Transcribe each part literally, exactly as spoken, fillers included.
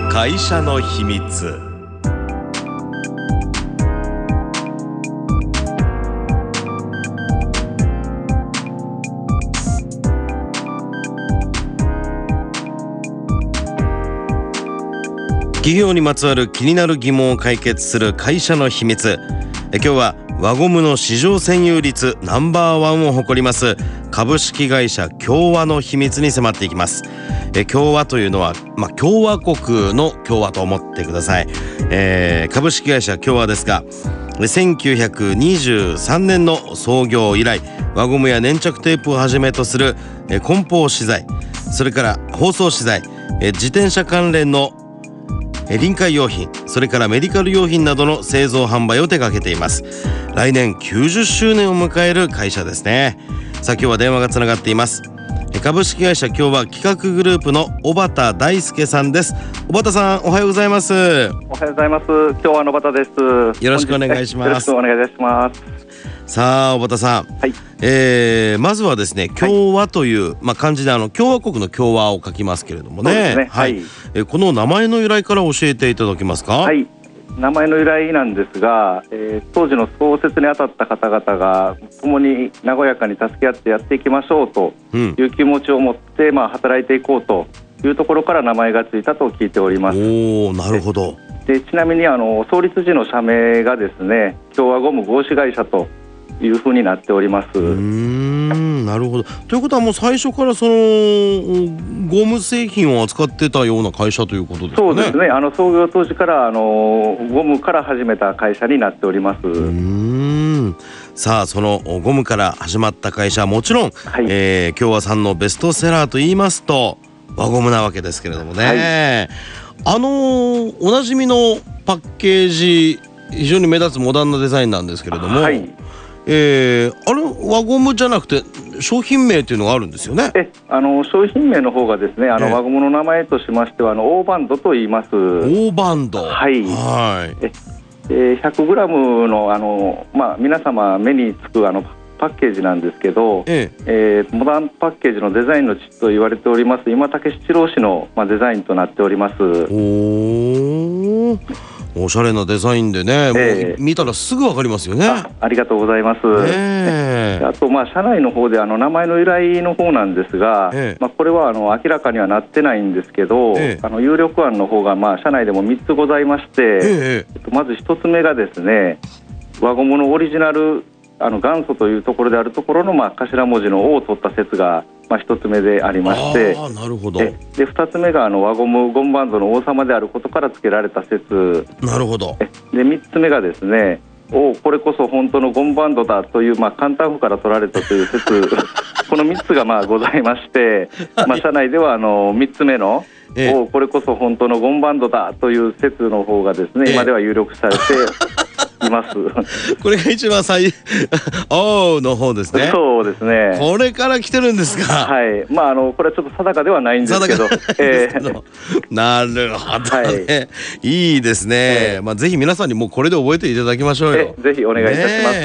会社の秘密。企業にまつわる気になる疑問を解決する会社の秘密。え今日は輪ゴムの市場占有率ナンバーワンを誇ります株式会社共和の秘密に迫っていきます。え共和というのは、まあ、共和国の共和と思ってください。えー、株式会社共和ですが、せんきゅうひゃくにじゅうさんねんの創業以来、輪ゴムや粘着テープをはじめとするえ梱包資材、それから包装資材、え自転車関連の臨界用品、それからメディカル用品などの製造販売を手掛けています。来年きゅうじゅっしゅうねんを迎える会社ですね。さあ今日は電話がつながっています。株式会社共和企画グループの小畑大輔さんです。小畑さん、おはようございます。 おはようございます。共和の小畑です。 よろしくお願いします。 よろしくお願いいたします。 さあ小畑さん、はい、えー、まずはですね、共和という、はい、まあ、漢字であの共和国の共和を書きますけれどもね。そうですね、はい、えー、この名前の由来から教えていただけますか。 はい、名前の由来なんですが、えー、当時の創設にあたった方々が共に和やかに助け合ってやっていきましょうという気持ちを持って、うん、まあ、働いていこうというところから名前がついたと聞いております。 おー、なるほど。 でちなみにあの創立時の社名がですね、共和ゴム合資会社というふうになっております。うーん、なるほど。ということはもう最初からそのゴム製品を扱ってたような会社ということですかね。 そうですね、あの創業当時からあのゴムから始めた会社になっております。うーん、さあそのゴムから始まった会社はもちろん、はい、えー、共和さんのベストセラーといいますと輪ゴムなわけですけれどもね、はい、あのー、おなじみのパッケージ、非常に目立つモダンなデザインなんですけれども、はい、えー、あれ輪ゴムじゃなくて商品名っていうのがあるんですよね。えあの商品名の方がですね、あの輪ゴムの名前としましてはあのオーバンドと言います。オーバンド、 はい、はい、ええひゃくグラム の, あの、まあ、皆様目につくあのパッケージなんですけど、えええー、モダンパッケージのデザインの父と言われております今竹七郎氏の、まあ、デザインとなっております。おー、おしゃれなデザインでね、えー、もう見たらすぐ分かりますよね。 あ, ありがとうございます。えー、あと、まあ、社内の方であの名前の由来の方なんですが、えーまあ、これはあの明らかにはなってないんですけど、えー、あの有力案の方がまあ社内でもみっつございまして、えーえっと、まずひとつめがですね、輪ゴムのオリジナルあの元祖というところであるところの、まあ、頭文字の O を取った説が、まあ、ひとつめでありまして、 あ、なるほど。 でふたつめがあの輪ゴムゴムバンドの王様であることから付けられた説。 なるほど。 でみっつめがですね、おこれこそ本当のゴムバンドだという、まあ、簡単譜から取られたという説このみっつがまあございまして、まあ、社内ではあのみっつめのええ、おこれこそ本当のゴムバンドだという説の方がですね、ええ、今では有力されていますこれが一番最おーの方ですね。 そうですね、 これから来てるんですか。 はい、まああのこれはちょっと定かではないんですけど、えー、 なるほどね、はい、いいですね、えーまあ、ぜひ皆さんにもうこれで覚えていただきましょうよ。 ぜひお願いいたします。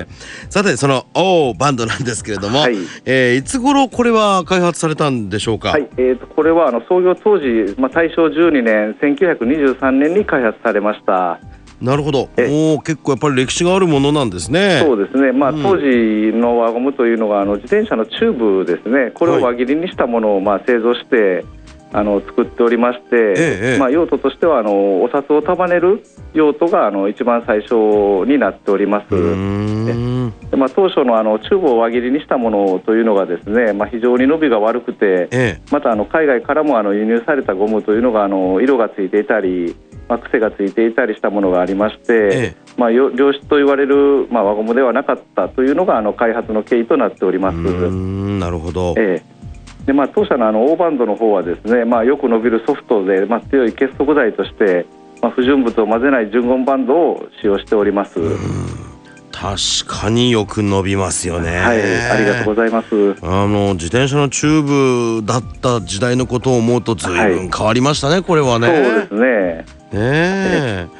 さてそのおーバンドなんですけれども、はい、えー、いつ頃これは開発されたんでしょうか。 はい、えー、とこれはあの創業当時、まあ、大正じゅうにねんせんきゅうひゃくにじゅうさんねんに開発されました。 なるほど。お結構やっぱり歴史があるものなんですね。 そうですね、まあ、うん、当時の輪ゴムというのがあの自転車のチューブですね、これを輪切りにしたものをまあ製造してあの作っておりまして、ええ、まあ、用途としてはあのお札を束ねる用途があの一番最初になっております。で、まあ、当初のあのチューブを輪切りにしたものというのがですね、まあ、非常に伸びが悪くて、ええ、またあの海外からもあの輸入されたゴムというのがあの色がついていたり、まあ、癖がついていたりしたものがありまして、ええ、まあ、良質と言われる、まあ、輪ゴムではなかったというのがあの開発の経緯となっております。うーん、なるほど。 ええでまあ、当社のあのオーバンドの方はですね、まあ、よく伸びるソフトで、まあ、強い結束剤として、まあ、不純物を混ぜない純ゴムバンドを使用しております。 確かによく伸びますよね。 はい、ありがとうございます。 あの自転車のチューブだった時代のことを思うと随分変わりましたね、はい、これはね。 そうですね。 ねえ、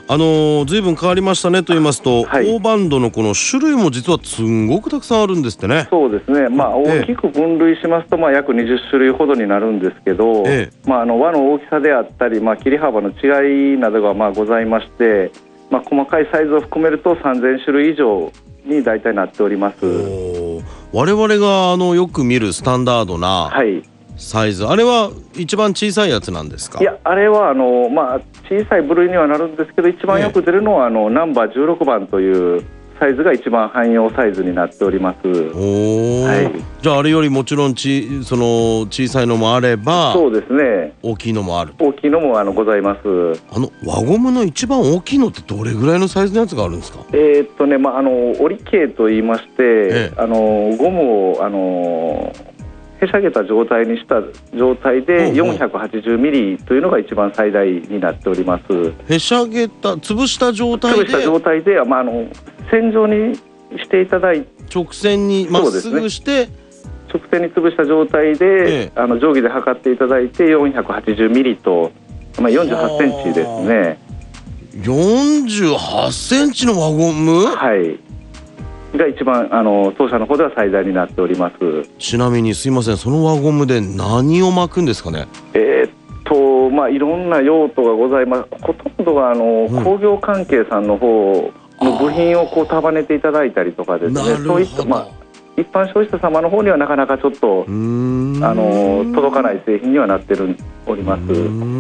あのー、随分変わりましたねと言いますと、 はい、 大バンドのこの種類も実はすんごくたくさんあるんですってね。 そうですね、まあ、大きく分類しますと、まあ、約にじゅっしゅるいほどになるんですけど、ええ、まあ、あの輪の大きさであったり、まあ、切り幅の違いなどがまあございまして、まあ、細かいサイズを含めるとさんぜんしゅるい以上に大体なっております。 我々があのよく見るスタンダードなサイズ、はい、あれは一番小さいやつなんですか？ いや、あれはあの、まあ、小さい部類にはなるんですけど、一番よく出るのはあのナンバーじゅうろくばんというサイズが一番汎用サイズになっております。お、 はい、じゃああれよりもちろんちその小さいのもあれば、 そうですね、 大きいのもある。 大きいのもあのございます。 あの輪ゴムの一番大きいのってどれぐらいのサイズのやつがあるんですか？ えーっとね、まあ、あの折り系といいまして、ええ、あのゴムをあのへしゃげた状態にした状態でよんひゃくはちじゅうミリというのが一番最大になっております。 へしゃげた、潰した状態で、 潰した状態で、まあ、あの線状にしていただいて、 直線にまっすぐして、ね、 直線に潰した状態で、ええ、あの定規で測っていただいてよんひゃくはちじゅうミリと、まあ、よんじゅうはちセンチですね。 よんじゅうはちセンチの輪ゴム、 はい、が一番あの当社の方では最大になっております。 ちなみにすいません、その輪ゴムで何を巻くんですかね？ えー、っとまあいろんな用途がございます。ほとんどがあの、うん、工業関係さんの方の部品をこう束ねていただいたりとかですね、そういった、まあ、一般消費者様の方にはなかなかちょっとあの届かない製品にはなってるおります。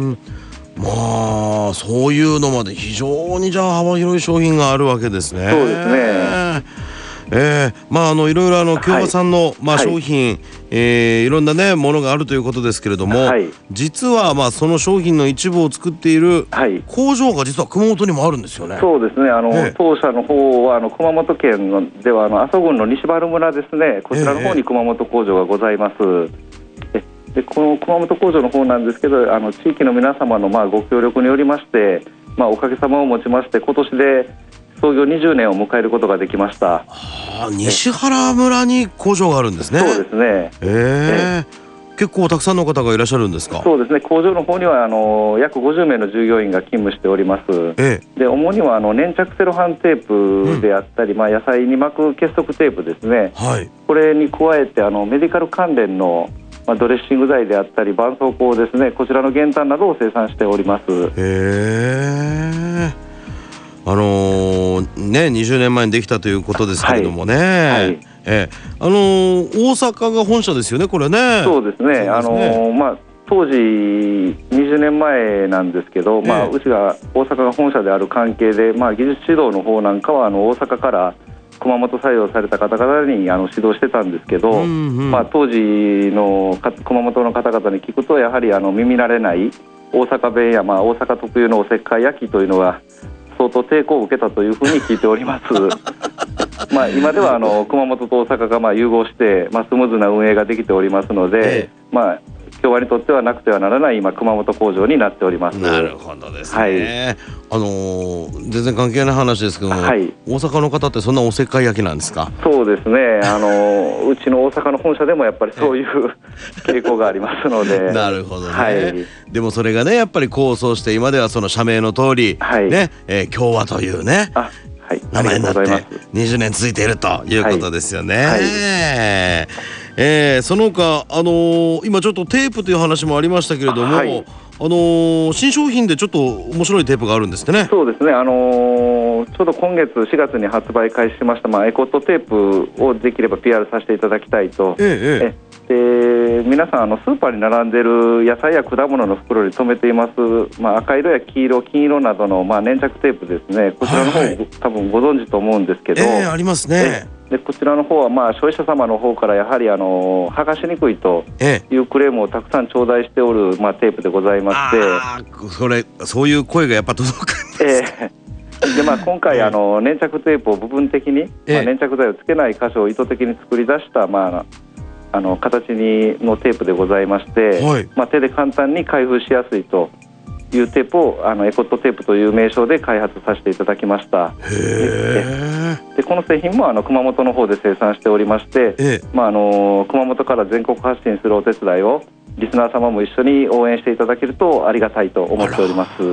まあそういうのまで非常にじゃあ幅広い商品があるわけですね。 そうですね。 えー、まああのいろいろあの京和さんの、はい、まあ商品、はい、えー、いろんなねものがあるということですけれども、はい、実はまあその商品の一部を作っている工場が実は熊本にもあるんですよね。 そうですね、あの、えー、当社の方はあの熊本県のではあの阿蘇郡の西原村ですね、こちらの方に熊本工場がございます。えーでこの熊本工場の方なんですけど、あの地域の皆様のまあご協力によりまして、まあ、おかげさまをもちまして今年で創業にじゅうねんを迎えることができました。 あ、西原村に工場があるんですね。 そうですね、 えー、結構たくさんの方がいらっしゃるんですか？ そうですね、工場の方にはあの約ごじゅうめいの従業員が勤務しております。えー、で主にはあの粘着セロハンテープであったり、うん、まあ、野菜に巻く結束テープですね、はい、これに加えてあのメディカル関連のまあ、ドレッシング剤であったり絆創膏ですね、こちらの原炭などを生産しております。へえ、あのー、ねにじゅうねんまえにできたということですけれどもね、はいはい、えー、あのー、大阪が本社ですよね、これね。 そうですね、あのーまあ、当時にじゅうねんまえなんですけど、まあ、うちが大阪が本社である関係で、まあ、技術指導の方なんかはあの大阪から熊本採用された方々にあの指導してたんですけど、うんうん、まあ、当時の熊本の方々に聞くとやはりあの耳慣れない大阪弁や、まあ、大阪特有のおせっかい焼きというのは相当抵抗を受けたというふうに聞いておりますまあ今ではあの熊本と大阪がまあ融合して、まあ、スムーズな運営ができておりますので、ええ、まあ京和にとってはなくてはならない今熊本工場になっております。 なるほどですね、はい、あのー、全然関係ない話ですけども、はい、大阪の方ってそんなおせっかい焼きなんですか？ そうですね、あのー、うちの大阪の本社でもやっぱりそういう傾向がありますのでなるほどね、はい、でもそれがねやっぱり構想して今ではその社名の通り、はい、ね、えー、京和というね、あ、はい、名前になってにじゅうねん続いているということですよね。はいはい、えー、その他、あのー、今ちょっとテープという話もありましたけれども、はい、あのー、新商品でちょっと面白いテープがあるんですってね。 そうですね、あのー、ちょうど今月しがつに発売開始しました、まあ、エコットテープをできれば ピーアール させていただきたいと、えええで皆さんあのスーパーに並んでる野菜や果物の袋に留めています、まあ、赤色や黄色、金色などの、まあ、粘着テープですね、こちらの方、はいはい、多分ご存知と思うんですけど、 えー、ありますね。 でこちらの方はまあ消費者様の方からやはりあの剥がしにくいというクレームをたくさん頂戴しておる、まあ、テープでございまして、 あそれそういう声がやっぱ届くんですか？ えーでまあ、今回あの粘着テープを部分的に、まあ、粘着剤をつけない箇所を意図的に作り出した、まあ、あの形にのテープでございまして、はい、まあ、手で簡単に開封しやすいというテープをあのエコットテープという名称で開発させていただきました。へでこの製品もあの熊本の方で生産しておりまして、まあ、あの熊本から全国発信するお手伝いをリスナー様も一緒に応援していただけるとありがたいと思っております。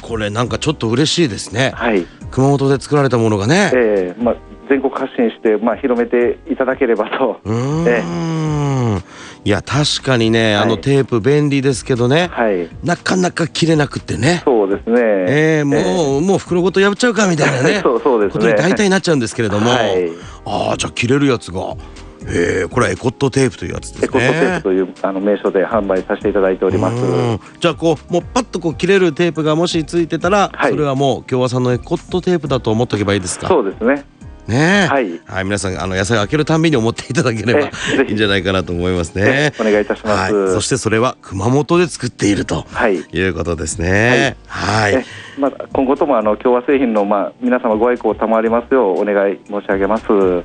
これなんかちょっと嬉しいですね。 はい、 熊本で作られたものがね、 えーまあ、全国発信して、まあ、広めていただければと。 うーん、えー、いや確かにね、はい、あのテープ便利ですけどね、はい、なかなか切れなくってね。 そうですね、 えー、もう、えー、もう袋ごと破っちゃうかみたいなねそうそうですね、 ことに大体なっちゃうんですけれども、はい、ああじゃあ切れるやつが、えー、これはエコットテープというやつですね。 エコットテープというあの名称で販売させていただいております。 じゃあこうもうパッとこう切れるテープがもしついてたら、はい、それはもう京和さんのエコットテープだと思っておけばいいですか。 そうですね。 ねえ、はい、はい、皆さんあの野菜を開けるたんびに思っていただければいいんじゃないかなと思いますね。 お願いいたします、 はい、そしてそれは熊本で作っているということですね。はい、はい、 まあ、今後ともあの京和製品の、まあ、皆様ご愛顧を賜りますようお願い申し上げます。 はい、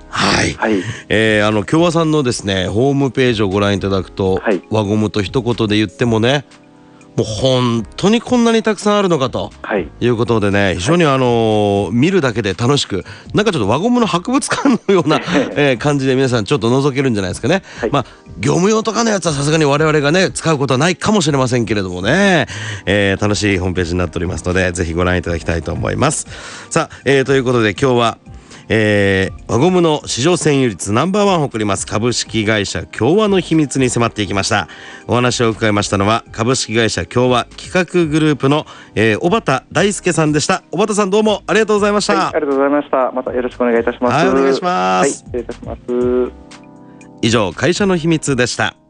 はい、えー、あの京和さんのですねホームページをご覧いただくと、はい、輪ゴムと一言で言ってもね、もう本当にこんなにたくさんあるのかと、はい、いうことでね、非常にあのー、見るだけで楽しく、なんかちょっと輪ゴムの博物館のような、えー、感じで皆さんちょっと覗けるんじゃないですかね。はい、まあ業務用とかのやつはさすがに我々がね使うことはないかもしれませんけれどもね、えー、楽しいホームページになっておりますのでぜひご覧いただきたいと思います。さあ、えー、ということで今日はえー、輪ゴムの市場占有率ナンバーワンを誇ります株式会社京和の秘密に迫っていきました。お話を伺いましたのは株式会社京和企画グループの、えー、小畑大輔さんでした。小畑さんどうもありがとうございました。 はい、ありがとうございました。またよろしくお願いいたします。 はい、お願いします。 はい、失礼いたします。 以上会社の秘密でした。